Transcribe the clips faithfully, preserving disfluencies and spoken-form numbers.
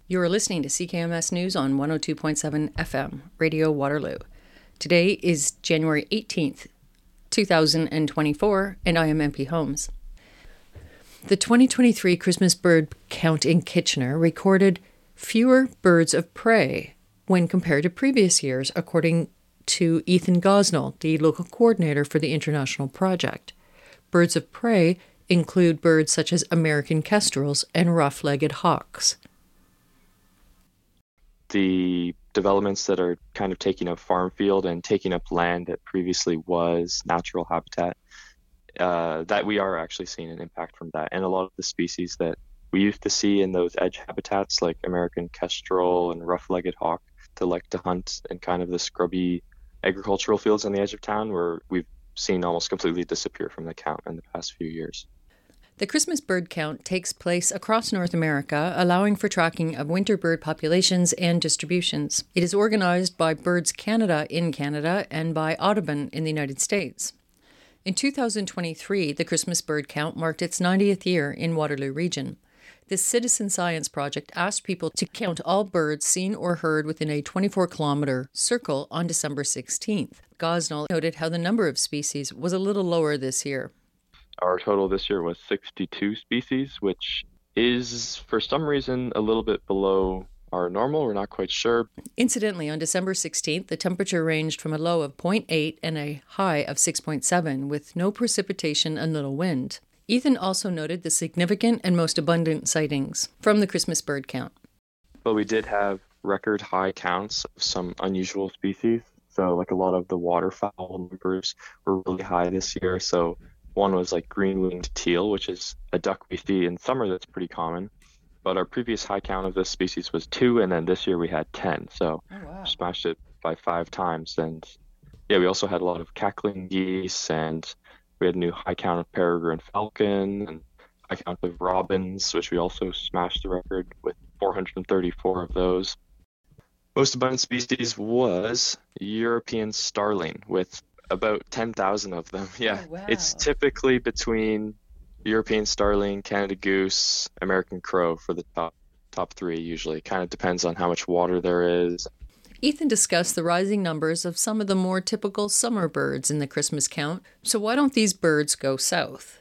You are listening to C K M S News on one oh two point seven F M, Radio Waterloo. Today is January eighteenth, two thousand twenty-four, and I am M P Holmes. The twenty twenty-three Christmas bird count in Kitchener recorded fewer birds of prey when compared to previous years, according to Ethan Gosnell, the local coordinator for the international project. Birds of prey include birds such as American kestrels and rough-legged hawks. The developments that are kind of taking up farm field and taking up land that previously was natural habitat, uh, that we are actually seeing an impact from that. And a lot of the species that we used to see in those edge habitats like American kestrel and rough-legged hawk to like to hunt in kind of the scrubby agricultural fields on the edge of town, where we've seen almost completely disappear from the count in the past few years. The Christmas bird count takes place across North America, allowing for tracking of winter bird populations and distributions. It is organized by Birds Canada in Canada and by Audubon in the United States. In two thousand twenty-three, the Christmas bird count marked its ninetieth year in Waterloo Region. This citizen science project asked people to count all birds seen or heard within a twenty-four kilometre circle on December sixteenth. Gosnell noted how the number of species was a little lower this year. Our total this year was sixty-two species, which is, for some reason, a little bit below our normal. We're not quite sure. Incidentally, on December sixteenth, the temperature ranged from a low of zero point eight and a high of six point seven, with no precipitation and little wind. Ethan also noted the significant and most abundant sightings from the Christmas bird count. But we did have record high counts of some unusual species. So, like a lot of the waterfowl numbers were really high this year. So one was like green-winged teal, which is a duck we see in summer that's pretty common. But our previous high count of this species was two, and then this year we had ten. So oh, wow. Smashed it by five times. And yeah, we also had a lot of cackling geese, and we had a new high count of peregrine falcon, and high count of robins, which we also smashed the record with four hundred thirty-four of those. Most abundant species was European starling, with about ten thousand of them. Yeah, oh, wow. It's typically between European starling, Canada goose, American crow for the top top three usually. Kind of depends on how much water there is. Ethan discussed the rising numbers of some of the more typical summer birds in the Christmas count. So why don't these birds go south?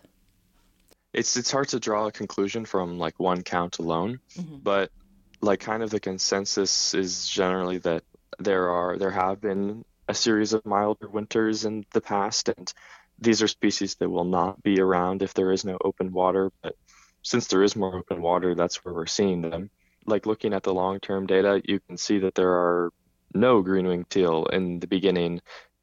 It's it's hard to draw a conclusion from like one count alone, mm-hmm. but like kind of the consensus is generally that there are there have been a series of milder winters in the past, and these are species that will not be around if there is no open water. But since there is more open water, that's where we're seeing them. Like looking at the long-term data, you can see that there are no green-winged teal in the beginning,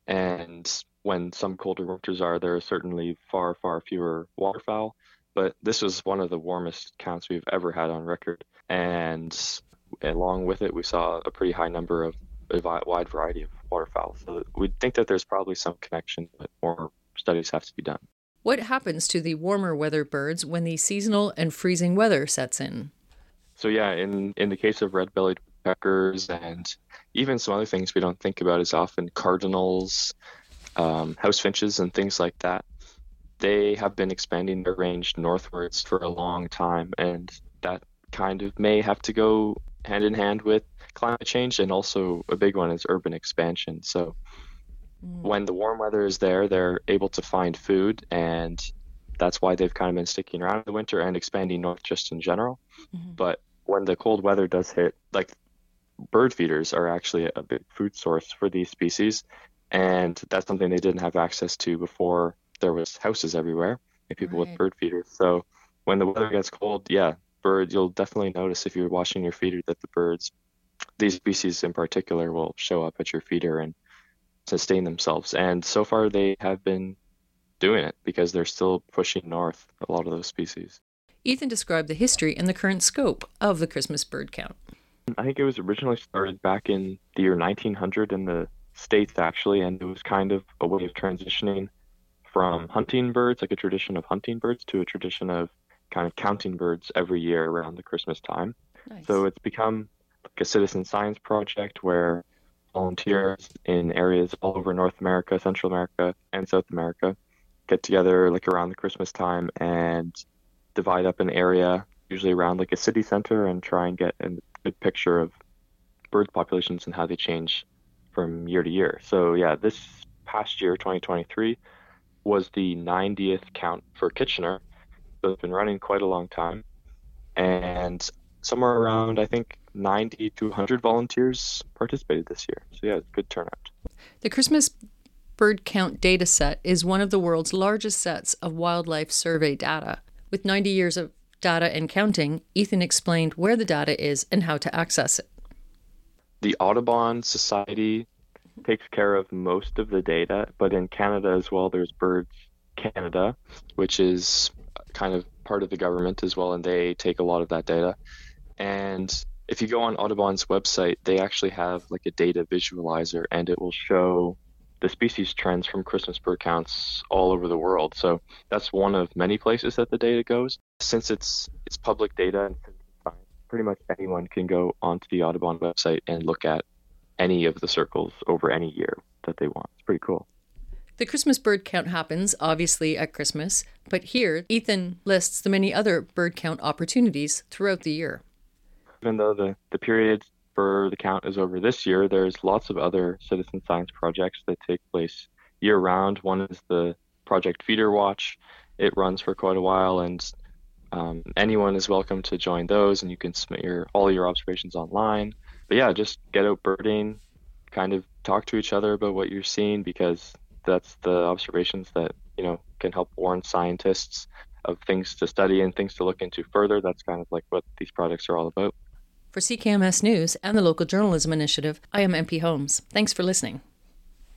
and when some colder winters are, there are certainly far, far fewer waterfowl. But this was one of the warmest counts we've ever had on record, and along with it, we saw a pretty high number of a wide variety of waterfowl. So we think that there's probably some connection, but more studies have to be done. What happens to the warmer weather birds when the seasonal and freezing weather sets in? So yeah, in, in the case of red-bellied woodpeckers and even some other things we don't think about as often, cardinals, um, house finches and things like that, they have been expanding their range northwards for a long time, and that kind of may have to go hand in hand with climate change, and also a big one is urban expansion. So mm. when the warm weather is there, they're able to find food, and that's why they've kind of been sticking around in the winter and expanding north just in general. Mm-hmm. But when the cold weather does hit, like bird feeders are actually a big food source for these species, and that's something they didn't have access to before there was houses everywhere and people right. with bird feeders. So when the weather gets cold, yeah, bird, you'll definitely notice if you're watching your feeder that the birds, these species in particular, will show up at your feeder and sustain themselves. And so far they have been doing it because they're still pushing north, a lot of those species. Ethan described the history and the current scope of the Christmas bird count. I think it was originally started back in the year nineteen hundred in the States, actually, and it was kind of a way of transitioning from hunting birds, like a tradition of hunting birds, to a tradition of kind of counting birds every year around the Christmas time. Nice. So it's become like a citizen science project where volunteers in areas all over North America, Central America, and South America get together like around the Christmas time and divide up an area, usually around like a city center, and try and get a good picture of bird populations and how they change from year to year. So yeah, this past year, twenty twenty-three, was the ninetieth count for Kitchener. So it's been running quite a long time. And somewhere around, I think, ninety to one hundred volunteers participated this year. So yeah, it's a good turnout. The Christmas bird count data set is one of the world's largest sets of wildlife survey data. With ninety years of data and counting, Ethan explained where the data is and how to access it. The Audubon Society takes care of most of the data, but in Canada as well, there's Birds Canada, which is kind of part of the government as well, and they take a lot of that data. And if you go on Audubon's website, they actually have like a data visualizer, and it will show the species trends from Christmas bird counts all over the world. So that's one of many places that the data goes. Since it's it's public data, and pretty much anyone can go onto the Audubon website and look at any of the circles over any year that they want. It's pretty cool. The Christmas bird count happens, obviously, at Christmas, but here, Ethan lists the many other bird count opportunities throughout the year. Even though the, the period for the count is over this year, there's lots of other citizen science projects that take place year-round. One is the Project Feeder Watch. It runs for quite a while, and um, anyone is welcome to join those, and you can submit your all your observations online. But yeah, just get out birding, kind of talk to each other about what you're seeing, because that's the observations that, you know, can help warn scientists of things to study and things to look into further. That's kind of like what these projects are all about. For C K M S News and the Local Journalism Initiative, I am M P Holmes. Thanks for listening.